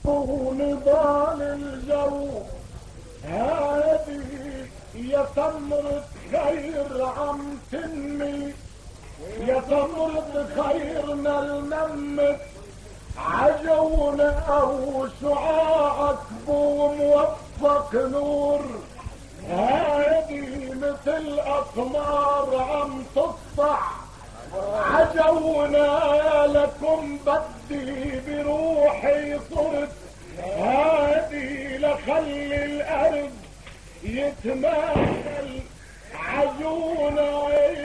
ونضال الجو هذه يا ثمرة خير عم تنمي، يا ثمرة خيرنا المنمت عجونا وشعاعك بو موفق نور. هذه مثل اقمار عم تسطع عجونا لكم بدي بروحي صرت. هذه لخلي الارض يتماثل عجونا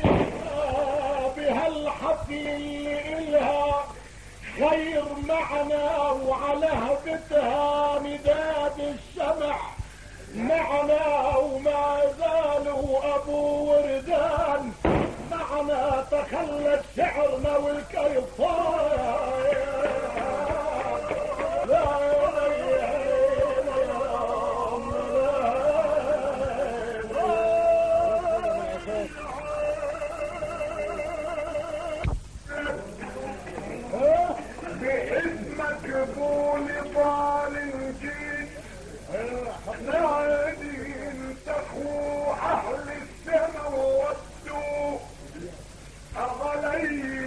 بهالحفل اللي إلها خير معنا وعلى هبتها مداد الشمع معنا وما زالوا ابو وردان معنا. تخلت شعرنا والكيفار باسمك بولي طال جيت نادي انت اخو اهل السما ودوا اغلي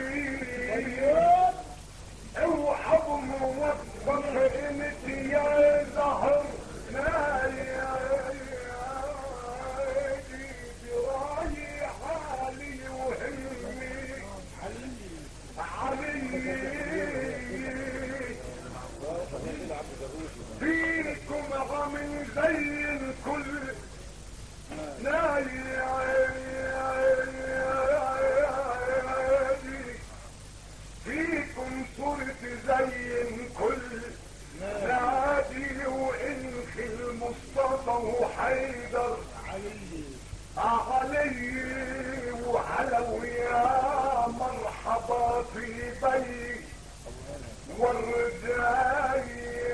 اوحب موفق انت يا زهر نايدي براي حالي وهمي علي فيكم غم زي الكل نايدي فيكم صرت زي الكل نادي وانخي المصطفى وحيدر علي وحلو يا مرحبا في بي والرداي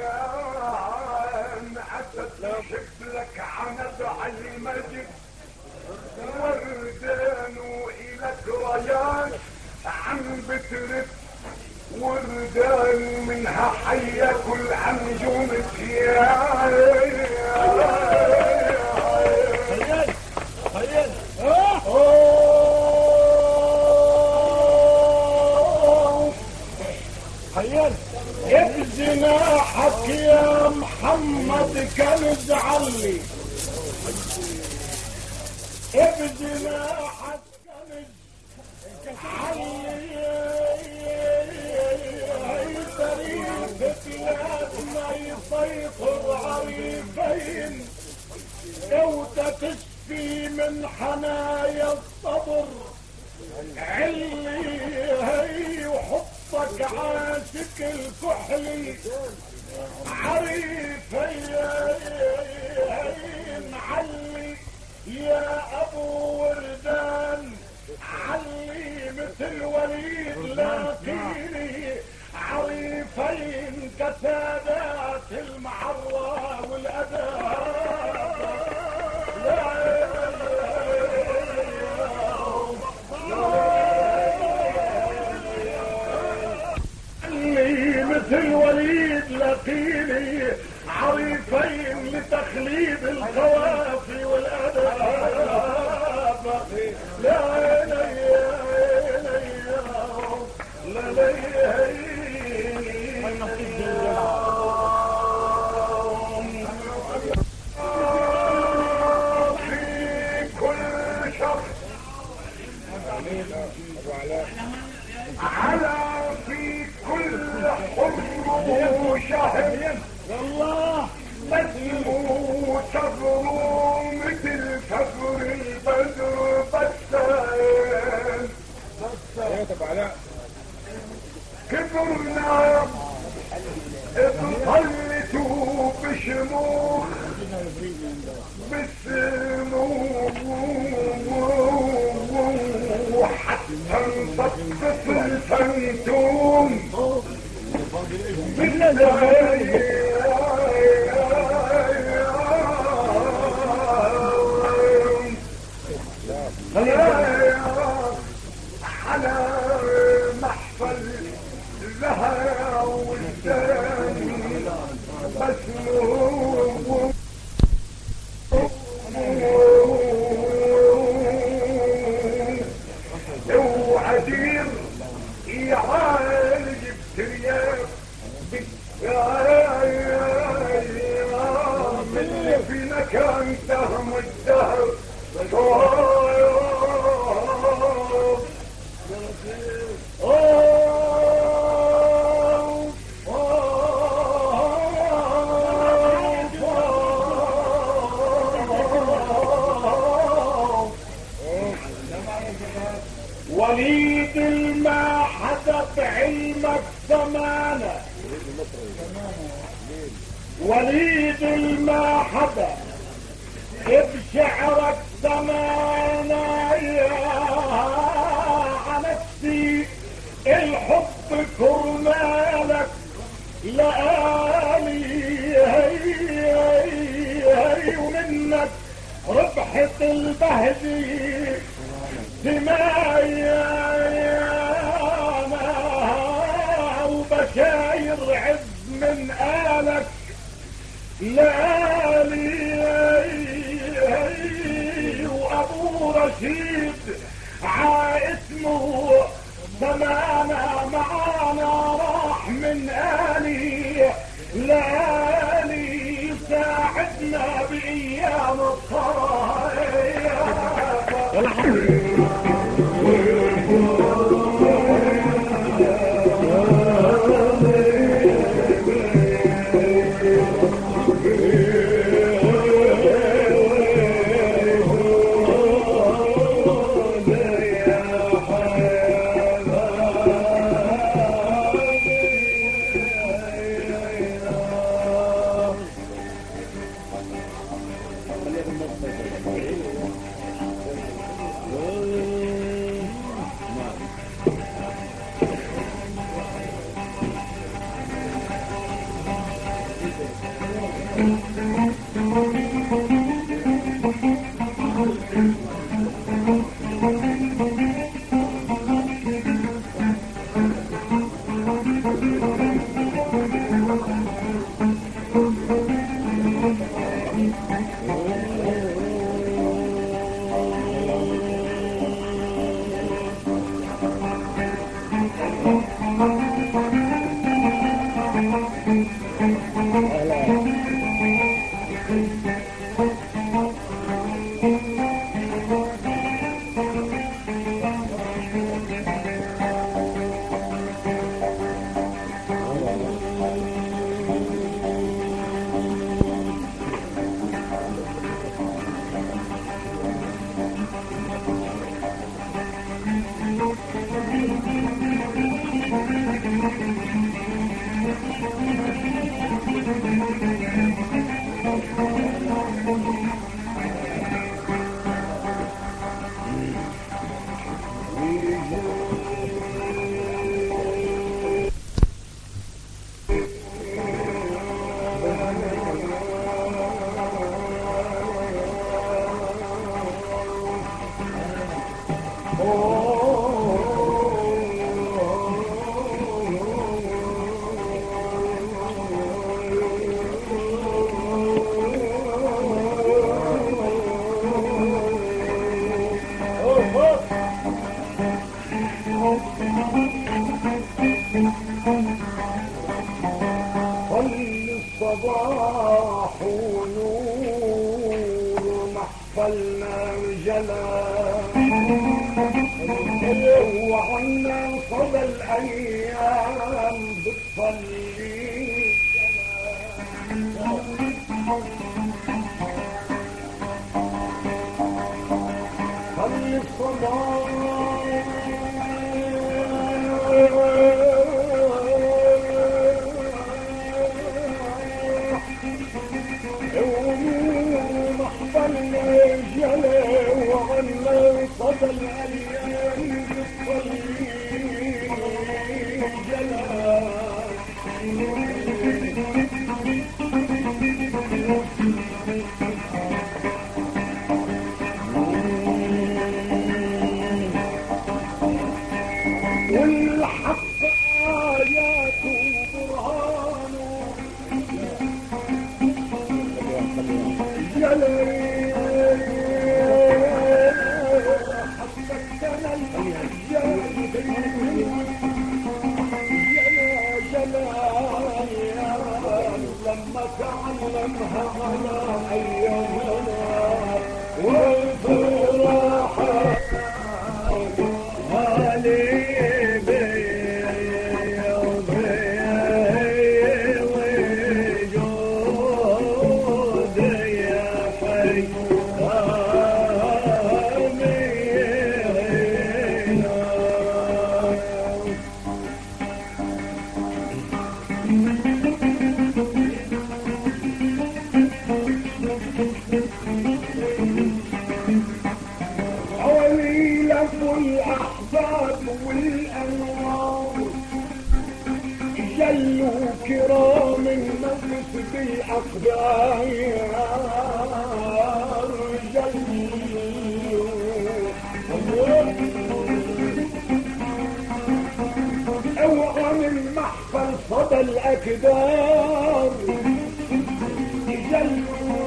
عدت شكلك عند علي المجد وردان وإلك ريان عم بترف وردان منها حية كل أنجومك يا خيال بجناحك يا محمد كان زعلي بجناحك كان علي طريق بلادنا يسيطر عريفين لو تشفي من حنايا الصبر علي هي وحطك عاشق الكحلي عريفين علي يا ابو وردان علي مثل وليد لاقيني عريفين كسادات المعرة والاداب مثل وليد لقيني عريفين لتخليد القوافي والاداب. لا لي لا لي في كل شخص على في كل حر وشهر والله اسمه صبر مثل صبر البدر بسان كبرنا اضطلتوا بشموخ بالسموم وحتى انصفت الفنتوم على محفل لها والثاني اللي في مكان سهم الدهر وليد الما حدا بعلمك زمانه وليد الما حدا بشعرك زمانه يا نفسي الحب كرمالك لآلي هي ومنك ربحت البهجي دمايا وبشاير عز من آلك لآلي وأبو رشيد عاسمه زمانا معانا راح من آلي لآلي ساعدنا بأيام الصرايا الصباح ونور محفلنا الجلال وعنا صدى الأيام بتصلي خلي الصباح وعنا صدى الأيام بتصلي جلال والحق آياته برهانه جلال يا جلال يا لما تعلمها على ايامنا والفرحة علي والأحباب والأنوار جلوا كرام النفس بالأقدار جلوا اوعى من محفل صدى الأكدار جلوا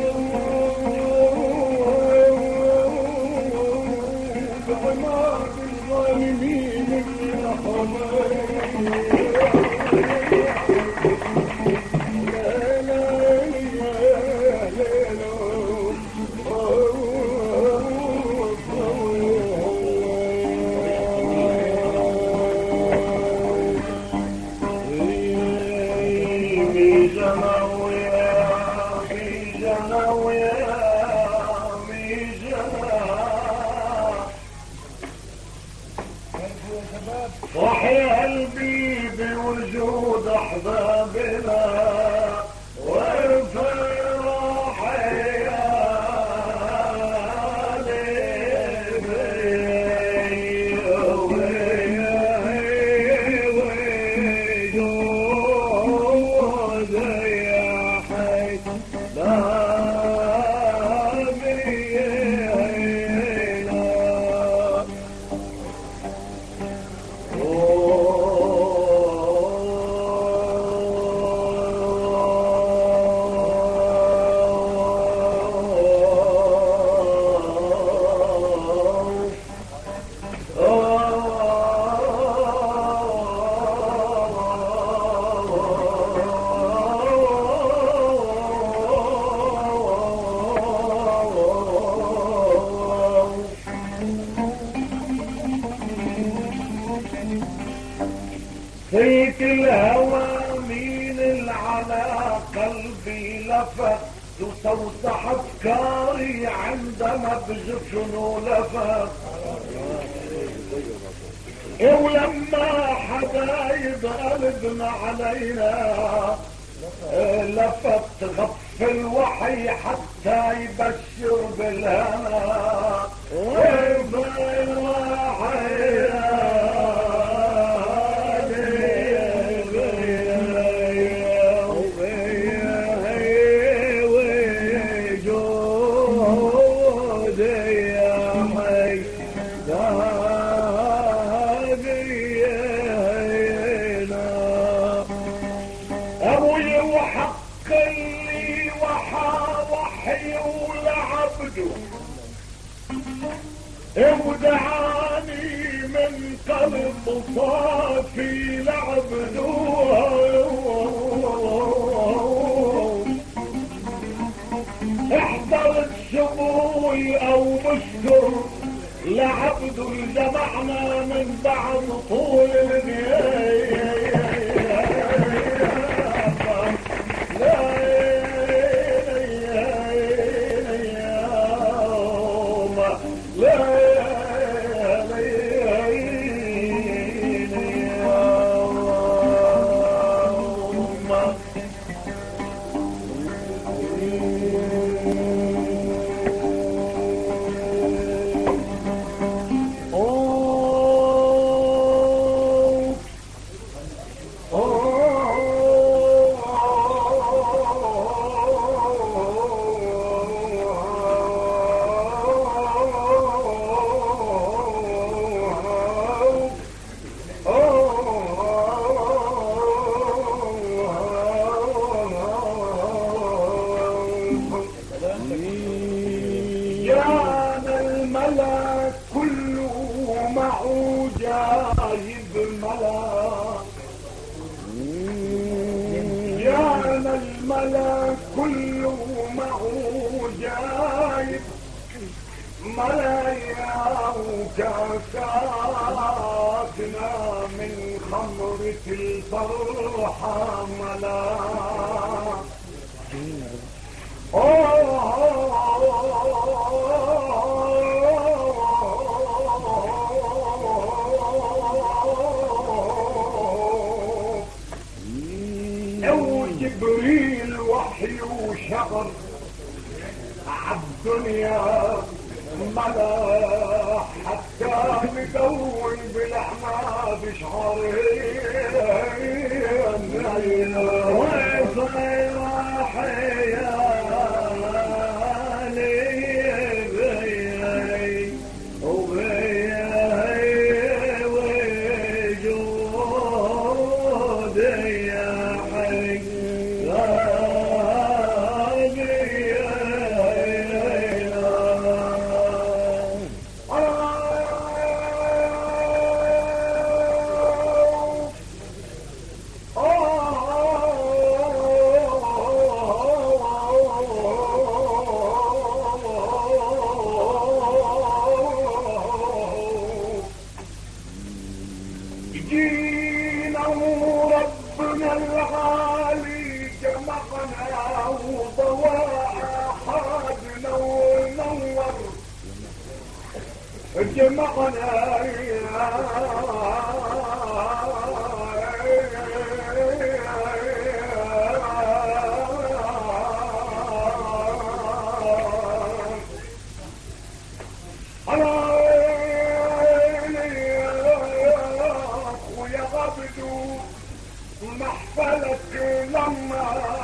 بعماد الظالمين صحي قلبي بوجود احبابنا والفرح فيك الهوى مين العلى قلبي لفت وصوت افكاري عندما بجفن لفت ولما حبايب قلبنا علينا لفت غف الوحي حتى يبشر بالهنا ودعاني من قلب صافي لعبده احضرت شموي او مشكر لعبده جمعنا من بعد طول الليل انا الملا كله معه جايب ملايا وكاساتنا من خمرة الفرحة ملا جبريل وحي وشغر عالدنيا ملا حتى مدون بالعماد شعرين وصير حيالي بيي وبيي وجودي يا حي جينا وربنا العالي جمعنا وضواء حادنا ونور جمعنا محفلك لما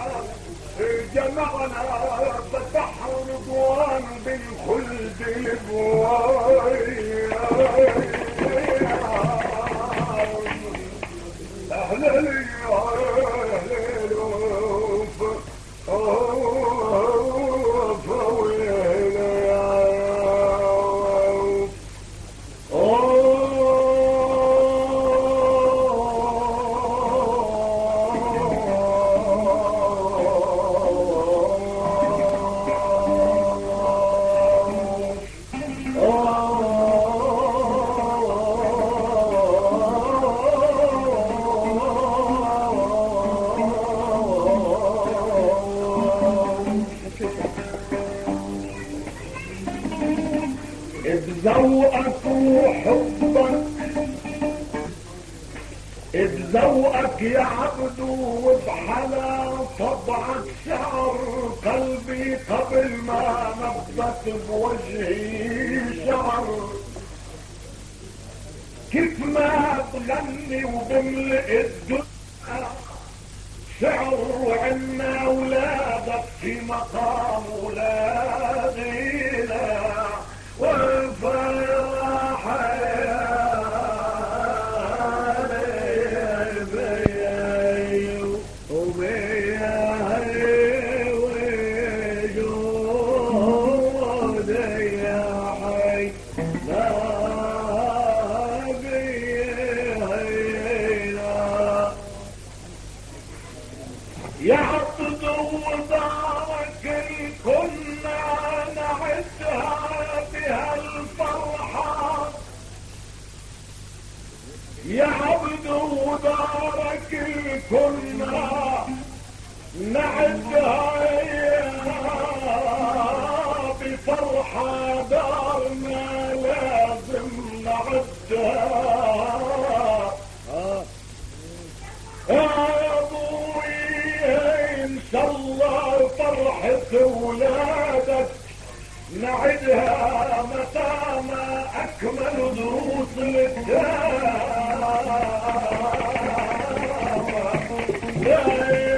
جمعنا فتح رضوان بالخلد البواي اهلا لي بذوقك وحبك بذوقك يا عبد وبحلا طبعك شعر قلبي قبل ما نبت بوجهي شعر كيف ما بغني وبملئ الدنيا شعر وعنا اولادك في مقام ولادنا والفرح يا بيي وبيي وجودي يا حي لا بينا يا عبد ودارك كنا نعدها الفرحة يا عبد ودارك كنا نعدها بفرحة دارنا لازم نعدها يا ابوي ان شاء الله فرحة ولادك نعدها متى ما اكمل دروس الدار